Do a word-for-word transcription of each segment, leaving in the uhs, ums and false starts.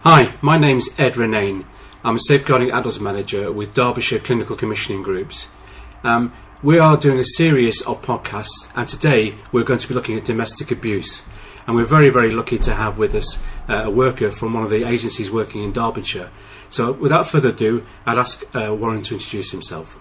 Hi, my name's Ed Renane. I'm a Safeguarding Adults Manager with Derbyshire Clinical Commissioning Groups. Um, we are doing a series of podcasts, and today we're going to be looking at domestic abuse. And we're very, very lucky to have with us uh, a worker from one of the agencies working in Derbyshire. So without further ado, I'd ask uh, Warren to introduce himself.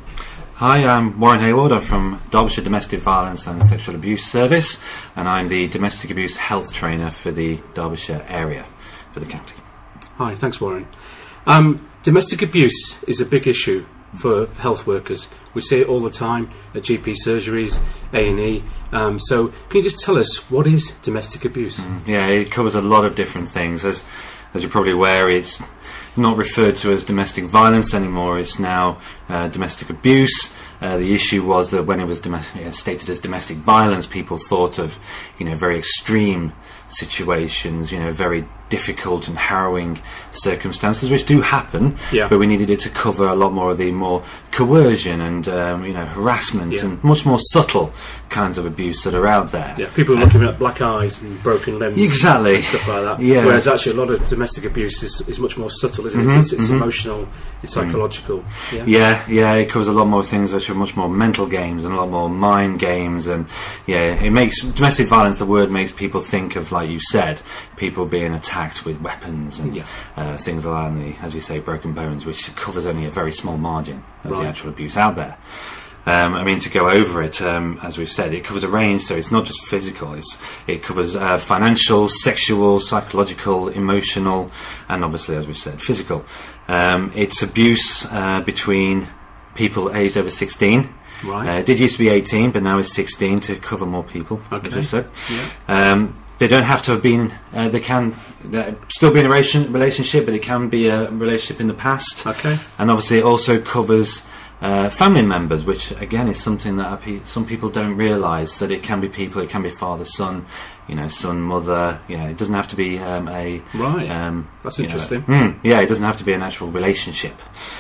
Hi, I'm Warren Hayward. I'm from Derbyshire Domestic Violence and Sexual Abuse Service, and I'm the Domestic Abuse Health Trainer for the Derbyshire area, for the county. Hi, thanks Warren. Um, domestic abuse is a big issue for health workers. We see it all the time at G P surgeries, A and E. Um, so can you just tell us, what is domestic abuse? Mm, yeah, it covers a lot of different things. As, as you're probably aware, it's not referred to as domestic violence anymore. It's now uh, domestic abuse. Uh, the issue was that when it was domestic, uh, stated as domestic violence, people thought of, you know, very extreme situations, you know, very difficult and harrowing circumstances, which do happen, yeah. but we needed it to cover a lot more of the more coercion and um, you know, harassment yeah. and much more subtle kinds of abuse that are out there. Yeah, people are looking at black eyes and broken limbs, exactly, and stuff like that. Yeah. Whereas actually a lot of domestic abuse is, is much more subtle, isn't mm-hmm, it? It's, it's mm-hmm. emotional, it's psychological. Mm. Yeah? yeah, yeah, it covers a lot more things which are much more mental games and a lot more mind games, and yeah, it makes domestic violence, the word makes people think of, like you said, people being attacked with weapons and yeah. uh, things like that, and the, as you say, broken bones, which covers only a very small margin of right. the actual abuse out there. Um, I mean, to go over it, um, as we've said, it covers a range, so it's not just physical, it's, it covers uh, financial, sexual, psychological, emotional, and obviously, as we've said, physical. Um, it's abuse uh, between people aged over sixteen. Right. Uh, it did used to be eighteen, but now it's sixteen to cover more people, okay. as we said. Yeah. Um, they don't have to have been, uh, they can uh, still be in a relation, relationship, but it can be a relationship in the past. Okay. And obviously it also covers uh, family members, which again is something that pe- some people don't realise, that it can be people, it can be father, son, you know, son, mother, you know, it doesn't have to be um, a... Right, um, that's interesting. Know, mm, yeah, it doesn't have to be an actual relationship.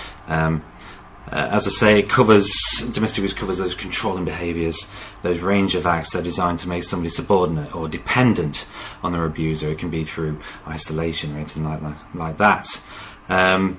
Um, Uh, as I say, it covers, domestic abuse covers those controlling behaviours, those range of acts that are designed to make somebody subordinate or dependent on their abuser. It can be through isolation or anything like that. Like that. Um,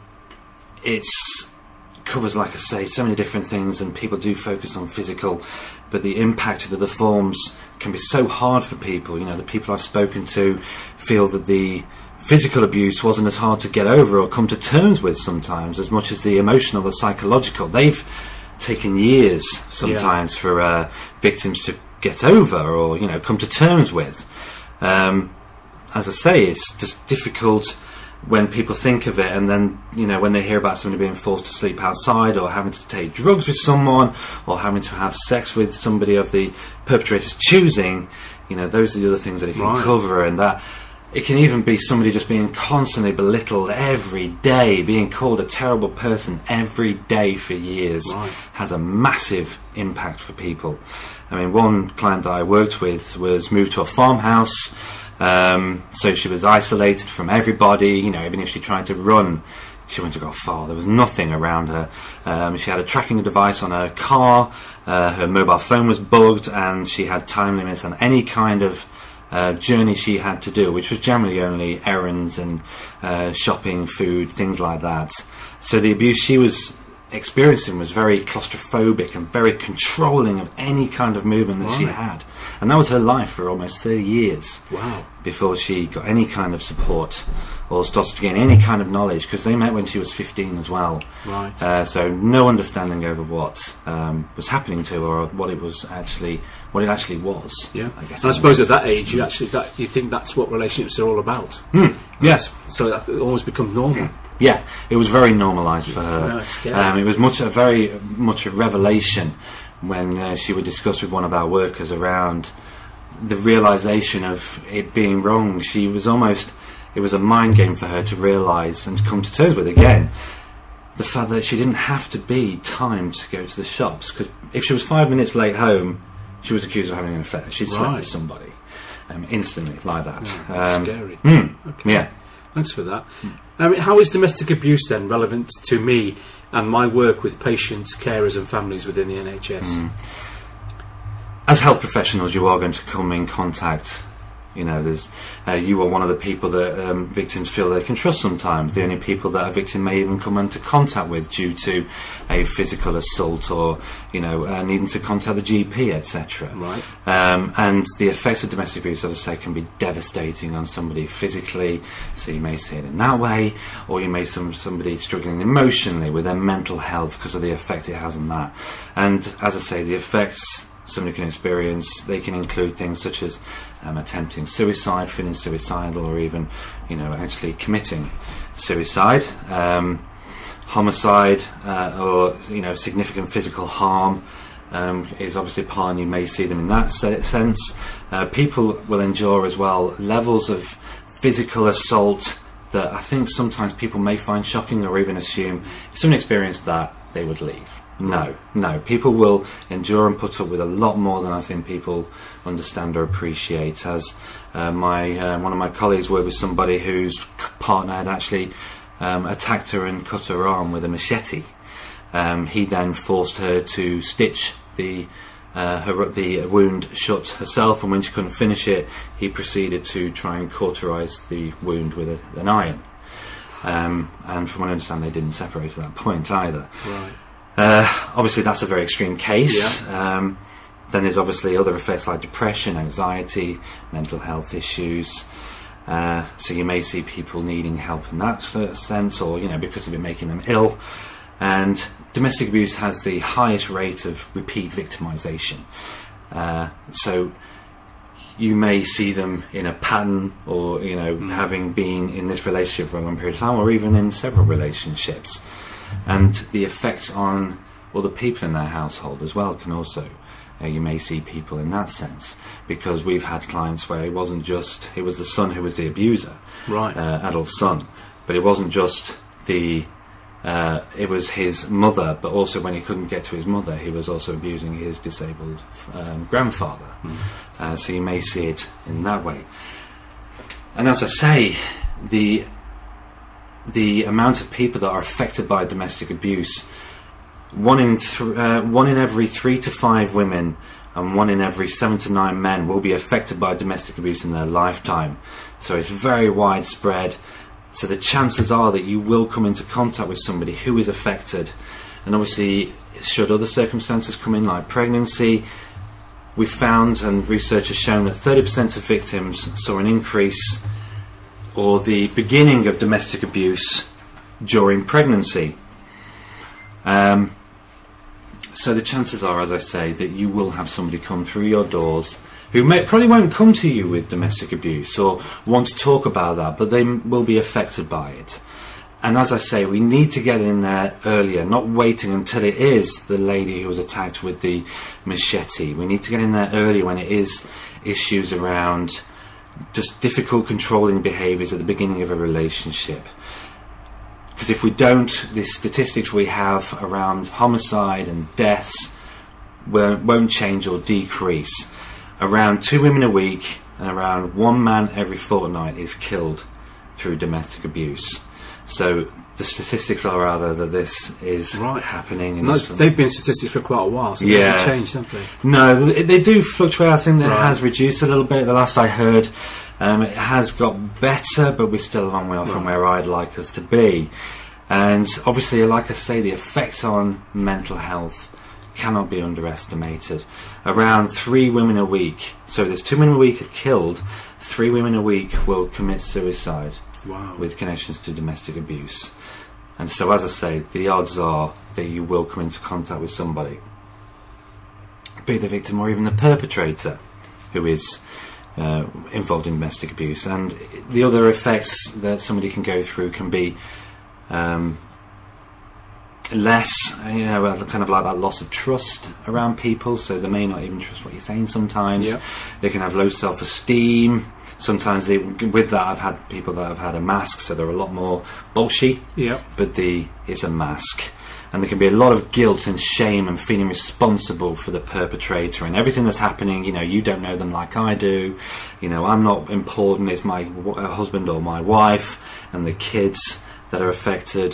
it covers, like I say, so many different things, and people do focus on physical, but the impact of the forms can be so hard for people. You know, the people I've spoken to feel that the physical abuse wasn't as hard to get over or come to terms with sometimes as much as the emotional or psychological. They've taken years sometimes yeah. for uh, victims to get over or, you know, come to terms with. Um, as I say, it's just difficult when people think of it, and then, you know, when they hear about somebody being forced to sleep outside or having to take drugs with someone or having to have sex with somebody of the perpetrator's choosing, you know, those are the other things that it can right. cover, and that it can even be somebody just being constantly belittled every day, being called a terrible person every day for years, right. has a massive impact for people. I mean, one client that I worked with was moved to a farmhouse, um, so she was isolated from everybody. You know, even if she tried to run, she went to go far. There was nothing around her. Um, she had a tracking device on her car, uh, her mobile phone was bugged, and she had time limits on any kind of Uh, journey she had to do, which was generally only errands and uh, shopping, food, things like that. So the abuse she was experiencing was very claustrophobic and very controlling of any kind of movement that right. she had. And that was her life for almost thirty years. Wow. Before she got any kind of support or started to gain any kind of knowledge, because they met when she was fifteen as well. Right. Uh, so no understanding over what um, was happening to her or what it was actually, what it actually was. Yeah. I guess. And I suppose at that age, you actually that you think that's what relationships are all about. Mm, yes. So that it almost becomes normal. Yeah, it was very normalised for her. No, it's scary. Um, it was much a very much a revelation when uh, she would discuss with one of our workers around the realisation of it being wrong. She was almost, it was a mind game for her to realise and to come to terms with again the fact that she didn't have to be timed to go to the shops, because if she was five minutes late home, she was accused of having an affair. She'd slept right. with somebody um, instantly like that. Yeah, that's um, scary. Mm, okay. Yeah. Thanks for that. I mean, how is domestic abuse then relevant to me and my work with patients, carers and families within the N H S? Mm. As health professionals, you are going to come in contact You know, there's uh, you are one of the people that um, victims feel they can trust sometimes. The only people that a victim may even come into contact with due to a physical assault or, you know, uh, needing to contact the G P, et cetera. Right. Um, and the effects of domestic abuse, as I say, can be devastating on somebody physically. So you may see it in that way, or you may see somebody struggling emotionally with their mental health because of the effect it has on that. And as I say, the effects somebody can experience, they can include things such as um, attempting suicide, feeling suicidal, or even, you know, actually committing suicide, um, homicide, uh, or, you know, significant physical harm um, is obviously part, and you may see them in that sense. Uh, people will endure as well levels of physical assault that I think sometimes people may find shocking, or even assume if someone experienced that, they would leave. No, no. People will endure and put up with a lot more than I think people understand or appreciate. As uh, my uh, one of my colleagues worked with somebody whose partner had actually um, attacked her and cut her arm with a machete. Um, he then forced her to stitch the uh, her, the wound shut herself, and when she couldn't finish it, he proceeded to try and cauterise the wound with a, an iron. Um, and from what I understand, they didn't separate at that point either. Right. Uh, obviously, that's a very extreme case. Yeah. Um, then there's obviously other effects like depression, anxiety, mental health issues. Uh, so you may see people needing help in that sense, or, you know, because of it making them ill. And domestic abuse has the highest rate of repeat victimisation. Uh, so you may see them in a pattern, or, you know, mm. having been in this relationship for a long period of time, or even in several relationships. And the effects on other people in their household as well can also, uh, you may see people in that sense, because we've had clients where it wasn't just, it was the son who was the abuser, right, uh, adult son, but it wasn't just the, uh, it was his mother, but also when he couldn't get to his mother, he was also abusing his disabled um, grandfather. Mm. Uh, so you may see it in that way. And as I say, the the amount of people that are affected by domestic abuse, one in th- uh, one in every three to five women and one in every seven to nine men will be affected by domestic abuse in their lifetime. So it's very widespread. So the chances are that you will come into contact with somebody who is affected. And obviously, should other circumstances come in, like pregnancy, we've found, and research has shown, that thirty percent of victims saw an increase or the beginning of domestic abuse during pregnancy. Um, so the chances are, as I say, that you will have somebody come through your doors who may, probably won't come to you with domestic abuse or want to talk about that, but they m- will be affected by it. And as I say, we need to get in there earlier, not waiting until it is the lady who was attacked with the machete. We need to get in there earlier when it is issues around just difficult controlling behaviours at the beginning of a relationship. Because if we don't, the statistics we have around homicide and deaths won't, won't change or decrease. Around two women a week and around one man every fortnight is killed through domestic abuse. So the statistics are rather that this is right. happening. In no, they've been statistics for quite a while, so yeah. they haven't changed, haven't they? No, they, they do fluctuate. I think that right. it has reduced a little bit. The last I heard, um, it has got better, but we're still a long way off right. from where I'd like us to be. And obviously, like I say, the effects on mental health cannot be underestimated. Around three women a week, so there's two women a week killed, three women a week will commit suicide. Wow. With connections to domestic abuse. And so, as I say, the odds are that you will come into contact with somebody, be it the victim or even the perpetrator, who is uh, involved in domestic abuse. And the other effects that somebody can go through can be um, less, you know, kind of like that loss of trust around people, so they may not even trust what you're saying sometimes. Yep. They can have low self-esteem. Sometimes they, with that, I've had people that have had a mask, so they're a lot more bolshy, yep. but the it's a mask. And there can be a lot of guilt and shame and feeling responsible for the perpetrator and everything that's happening. You know, you don't know them like I do. You know, I'm not important. It's my w- husband or my wife and the kids that are affected.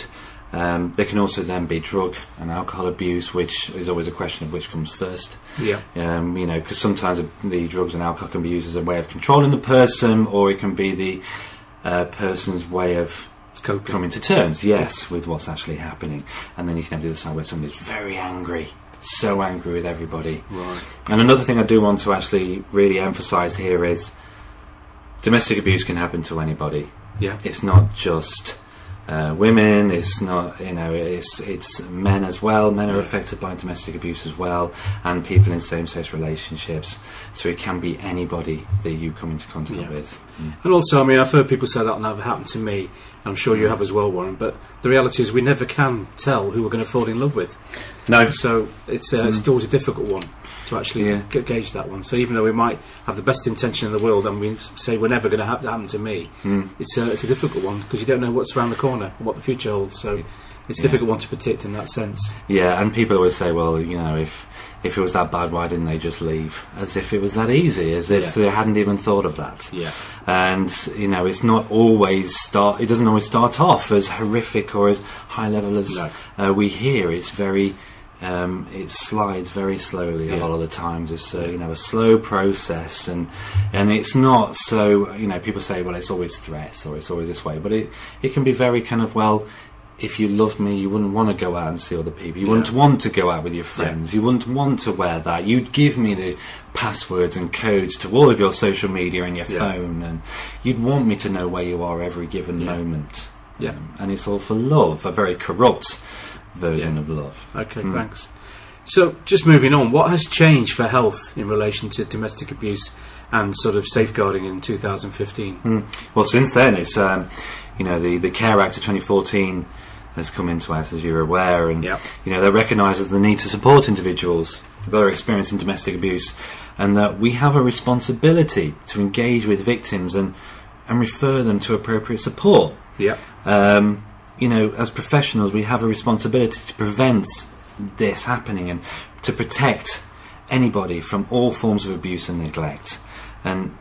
Um, there can also then be drug and alcohol abuse, which is always a question of which comes first. Yeah. Um, you know, because sometimes the drugs and alcohol can be used as a way of controlling the person, or it can be the uh, person's way of Coping. coming to terms, yes, with what's actually happening. And then you can have the other side where somebody's very angry, so angry with everybody. Right. And another thing I do want to actually really emphasise here is domestic abuse can happen to anybody. Yeah. It's not just uh, women. It's not, you know, it's it's men as well. Men are Yeah. affected by domestic abuse as well, and people in same-sex relationships. So it can be anybody that you come into contact Yeah. with. Mm. And also, I mean, I've heard people say that never happened to me. I'm sure you have as well, Warren. But the reality is, we never can tell who we're going to fall in love with. No. So it's uh, it's always a difficult one to actually Yeah. g- gauge that one. So even though we might have the best intention in the world, and we say we're never going to have that happen to me, Mm. it's a, it's a difficult one because you don't know what's around the corner and what the future holds. So it's a Yeah. difficult one to predict in that sense. Yeah, and people always say, well, you know, if if it was that bad, why didn't they just leave? As if it was that easy, as if Yeah. they hadn't even thought of that. Yeah. And, you know, it's not always start, it doesn't always start off as horrific or as high level as No. uh, we hear. It's very, um, it slides very slowly a Yeah. lot of the times. It's, uh, you know, a slow process, and and it's not so, you know, people say, well, it's always threats or it's always this way, but it, it can be very kind of, well, if you loved me, you wouldn't want to go out and see other people. You Yeah. wouldn't want to go out with your friends. You wouldn't want to wear that. You'd give me the passwords and codes to all of your social media and your Yeah. phone, and you'd want me to know where you are every given Yeah. moment. Yeah. Um, and it's all for love, a very corrupt version Yeah. of love. Okay, Mm. thanks. So, just moving on, what has changed for health in relation to domestic abuse and sort of safeguarding in two thousand fifteen? Mm. Well, since then, it's um, you know the the Care Act of twenty fourteen has come into us, as you're aware, and Yeah. you know that recognises the need to support individuals that are experiencing domestic abuse, and that we have a responsibility to engage with victims and and refer them to appropriate support. Yeah. Um, you know, as professionals, we have a responsibility to prevent this happening and to protect anybody from all forms of abuse and neglect. And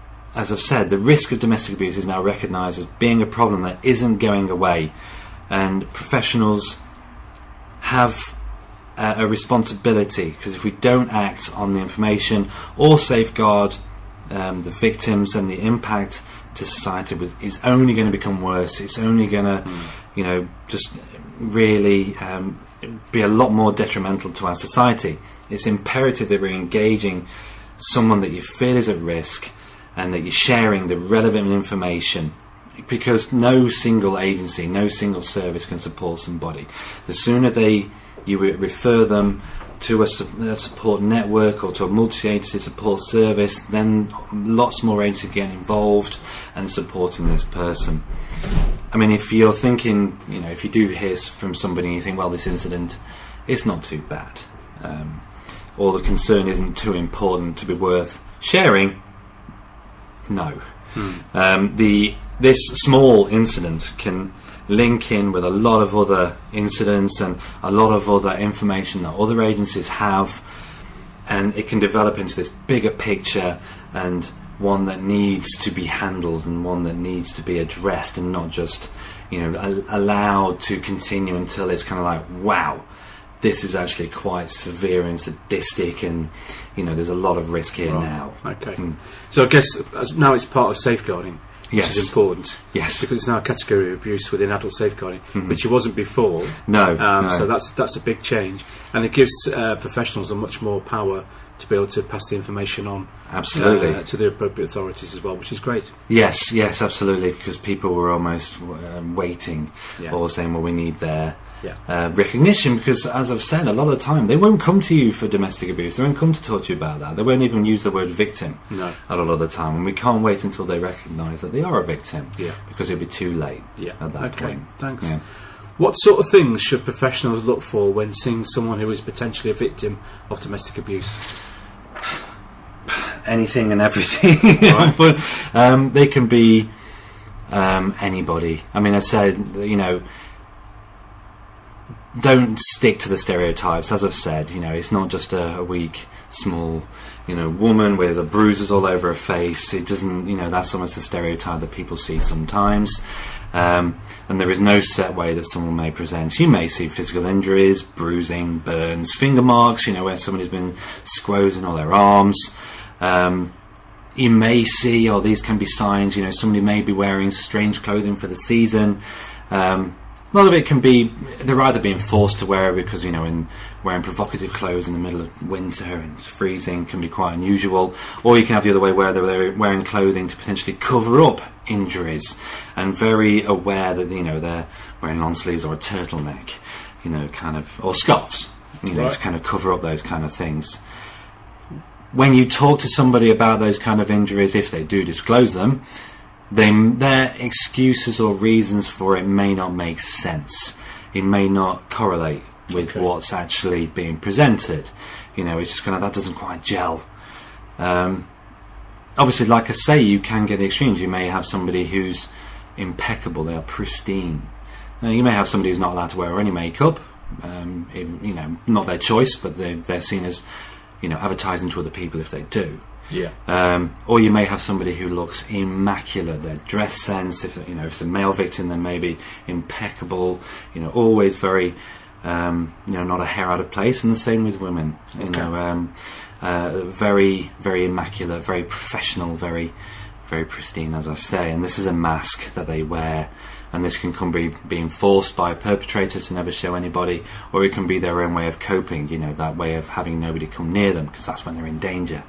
as I've said, the risk of domestic abuse is now recognised as being a problem that isn't going away, and professionals have uh, a responsibility, because if we don't act on the information or safeguard um, the victims, and the impact to society was, is only going to become worse. It's only going to, mm. you know, just really um, be a lot more detrimental to our society. It's imperative that we're engaging someone that you feel is at risk, and that you're sharing the relevant information, because no single agency, no single service can support somebody. The sooner they you re- refer them to a, su- a support network or to a multi-agency support service, then lots more agencies get involved and supporting this person. I mean, if you're thinking, you know, if you do hear from somebody and you think, well, this incident, it's not too bad, um, or the concern isn't too important to be worth sharing, no. Hmm. Um, the this small incident can link in with a lot of other incidents and a lot of other information that other agencies have, and it can develop into this bigger picture, and one that needs to be handled and one that needs to be addressed, and not just, you know, a- allowed to continue until it's kind of like, wow, this is actually quite severe and sadistic, and you know, there's a lot of risk here Right. now. Okay. Mm. So I guess as now it's part of safeguarding, Yes. which is important. Yes. Because it's now a category of abuse within adult safeguarding, Mhm. which it wasn't before. No, Um, no. So that's that's a big change, and it gives uh, professionals a much more power to be able to pass the information on Absolutely. uh, to the appropriate authorities as well, which is great. Yes, yes, absolutely, because people were almost um, waiting, Yeah. or saying, well, we need their Yeah. uh, recognition, because, as I've said, a lot of the time, they won't come to you for domestic abuse, they won't come to talk to you about that, they won't even use the word victim No. a lot of the time, and we can't wait until they recognise that they are a victim, Yeah. because it'll be too late Yeah. at that Okay. point. Thanks. Yeah. What sort of things should professionals look for when seeing someone who is potentially a victim of domestic abuse? Anything and everything. Right. But um, they can be um, anybody. I mean, I said, you know, don't stick to the stereotypes. As I've said, you know, it's not just a, a weak small, you know, woman with the bruises all over her face. It doesn't, you know, that's almost a stereotype that people see sometimes. Um, and there is no set way that someone may present. You may see physical injuries, bruising, burns, finger marks, you know, where somebody's been squozing all their arms. Um, you may see, or these can be signs, you know, somebody may be wearing strange clothing for the season. Um, a lot of it can be, they're either being forced to wear it because, you know, in wearing provocative clothes in the middle of winter and it's freezing can be quite unusual, or you can have the other way where they're wearing clothing to potentially cover up injuries and very aware that, you know, they're wearing long sleeves or a turtleneck, you know, kind of, or scarves, you know, right, to kind of cover up those kind of things. When you talk to somebody about those kind of injuries, if they do disclose them, They, their excuses or reasons for it may not make sense. It may not correlate with okay. what's actually being presented. You know, it's just kind of, that doesn't quite gel. Um, obviously, like I say, you can get the extremes. You may have somebody who's impeccable, they are pristine. Now, you may have somebody who's not allowed to wear any makeup. Um, it, you know, not their choice, but they, they're seen as, you know, advertising to other people if they do. Yeah. Um, or you may have somebody who looks immaculate. Their dress sense, if you know, if it's a male victim, then maybe impeccable. You know, always very, um, you know, not a hair out of place. And the same with women. You okay. know, um, uh, very, very immaculate, very professional, very, very pristine, as I say. And this is a mask that they wear. And this can come be being forced by a perpetrator to never show anybody, or it can be their own way of coping. You know, that way of having nobody come near them because that's when they're in danger.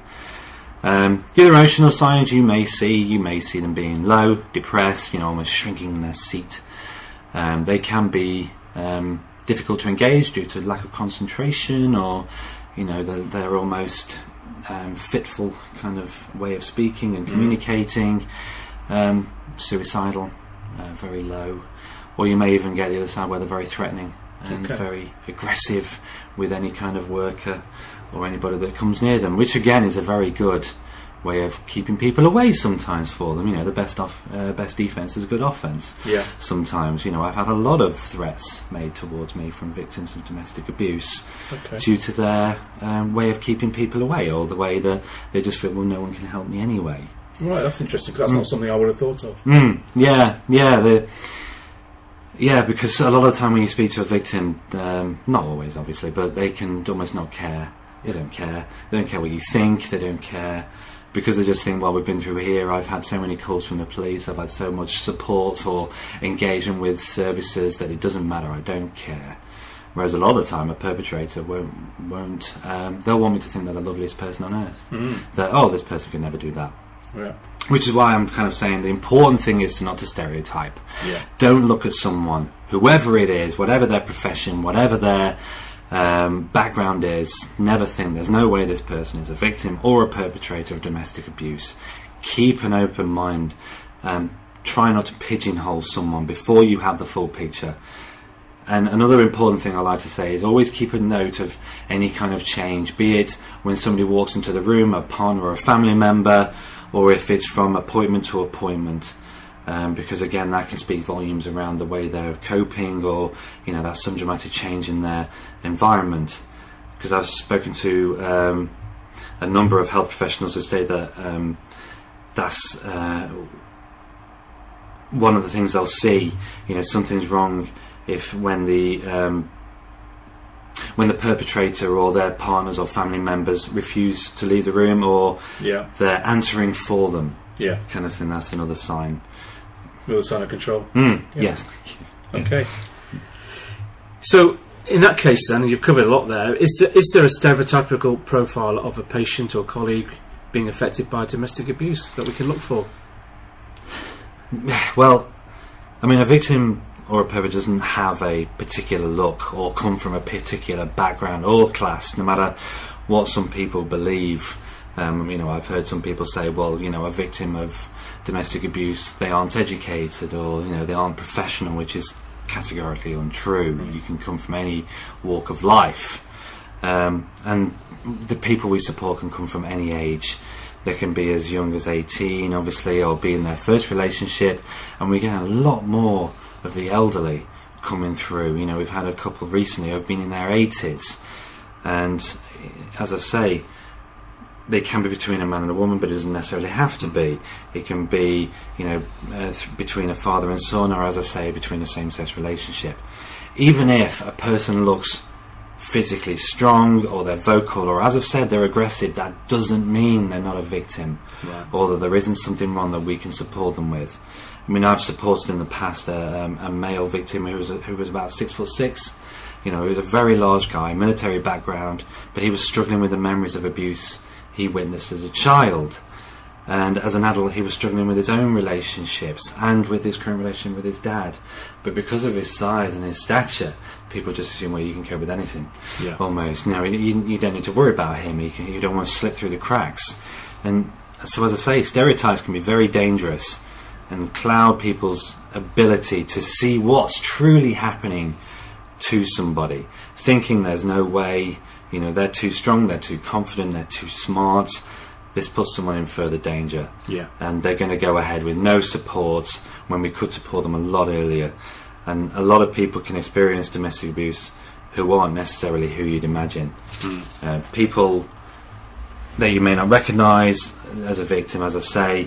Um, the other emotional signs you may see, you may see them being low, depressed, you know, almost shrinking in their seat. Um, they can be um, difficult to engage due to lack of concentration, or, you know, they're, they're almost um, fitful kind of way of speaking and communicating. Um, suicidal, uh, very low. Or you may even get the other side where they're very threatening and okay. very aggressive with any kind of worker or anybody that comes near them, which again is a very good way of keeping people away sometimes for them. You know, the best off, uh, best defence is a good offence. Yeah. Sometimes, you know, I've had a lot of threats made towards me from victims of domestic abuse okay. due to their um, way of keeping people away, or the way that they just feel, well, no one can help me anyway. Right, that's interesting, because that's mm. not something I would have thought of. Mm, yeah, yeah, the... Yeah, because a lot of the time when you speak to a victim, um, not always obviously, but they can almost not care. They don't care. They don't care what you think. They don't care because they just think, well, we've been through here. I've had so many calls from the police. I've had so much support or engagement with services that it doesn't matter. I don't care. Whereas a lot of the time, a perpetrator won't. won't um, they'll want me to think they're the loveliest person on earth. Mm. That, oh, this person could never do that. Yeah. Which is why I'm kind of saying the important thing is to not to stereotype. Yeah. Don't look at someone, whoever it is, whatever their profession, whatever their um, background is, never think there's no way this person is a victim or a perpetrator of domestic abuse. Keep an open mind and try not to pigeonhole someone before you have the full picture. And another important thing I like to say is always keep a note of any kind of change, be it when somebody walks into the room, a partner or a family member, or if it's from appointment to appointment, um, because again that can speak volumes around the way they're coping, or you know, that's some dramatic change in their environment. Because I've spoken to um, a number of health professionals who say that um, that's uh, one of the things they'll see. You know, something's wrong if when the um, when the perpetrator or their partners or family members refuse to leave the room, or yeah. they're answering for them, yeah, kind of thing. That's another sign. Another sign of control. Mm, yeah. Yes. Okay. So, in that case, then you've covered a lot there. Is there, is there a stereotypical profile of a patient or colleague being affected by domestic abuse that we can look for? Well, I mean, a victim or a perpetrator doesn't have a particular look or come from a particular background or class, no matter what some people believe. Um, you know, I've heard some people say, well, you know, a victim of domestic abuse, they aren't educated, or, you know, they aren't professional, which is categorically untrue. Mm. You can come from any walk of life. Um, and the people we support can come from any age. They can be as young as eighteen, obviously, or be in their first relationship, and we get a lot more of the elderly coming through. You know, we've had a couple recently who've been in their eighties, and as I say, they can be between a man and a woman, but it doesn't necessarily have to be. It can be, you know, uh, th- between a father and son, or as I say, between a same-sex relationship. Even if a person looks physically strong, or they're vocal, or as I've said, they're aggressive, that doesn't mean they're not a victim, Right. or that there isn't something wrong that we can support them with. I mean, I've supported in the past a, um, a male victim who was a, who was about six foot six. You know, he was a very large guy, military background, but he was struggling with the memories of abuse he witnessed as a child, and as an adult he was struggling with his own relationships and with his current relationship with his dad. But because of his size and his stature, people just assume, well, you can cope with anything. Yeah. Almost. No, you, you don't need to worry about him. You, can, you don't want to slip through the cracks. And so, as I say, stereotypes can be very dangerous and cloud people's ability to see what's truly happening to somebody, thinking there's no way. You know, they're too strong, they're too confident, they're too smart. This puts someone in further danger. Yeah. And they're going to go ahead with no support when we could support them a lot earlier. And a lot of people can experience domestic abuse who aren't necessarily who you'd imagine. Mm. Uh, people that you may not recognise as a victim, as I say,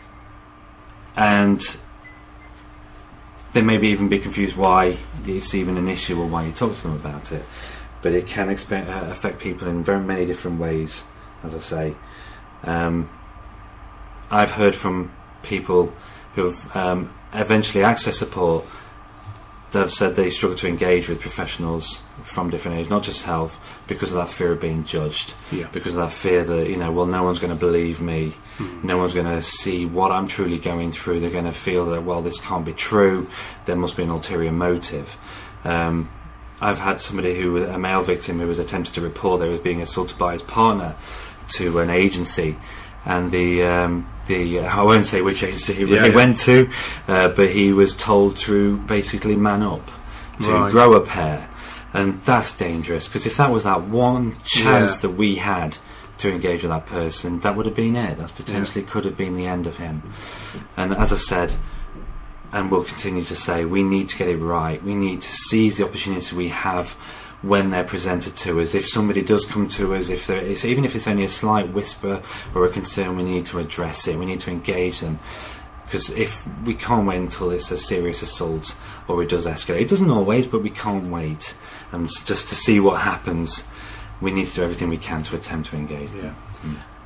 and they maybe even be confused why it's even an issue or why you talk to them about it. But it can expe- uh, affect people in very many different ways, as I say. Um, I've heard from people who have um, eventually accessed support that have said they struggle to engage with professionals from different areas, not just health, because of that fear of being judged, Yeah. because of that fear that, you know, well, no one's going to believe me, Mm. no one's going to see what I'm truly going through, they're going to feel that, well, this can't be true, there must be an ulterior motive. Um, I've had somebody who, a male victim, who was attempted to report they was being assaulted by his partner to an agency, and the um, the I won't say which agency he Yeah, really yeah. went to, uh, but he was told to basically man up, to Right. grow a pair, and that's dangerous, because if that was that one chance Yeah. that we had to engage with that person, that would have been it. That potentially could have been the end of him. And as I've said, and will continue to say, we need to get it right. We need to seize the opportunity we have when they're presented to us. If somebody does come to us, if there is, even if it's only a slight whisper or a concern, we need to address it. We need to engage them. Because if we can't wait until it's a serious assault or it does escalate, it doesn't always, but we can't wait. And just to see what happens, we need to do everything we can to attempt to engage them. Yeah.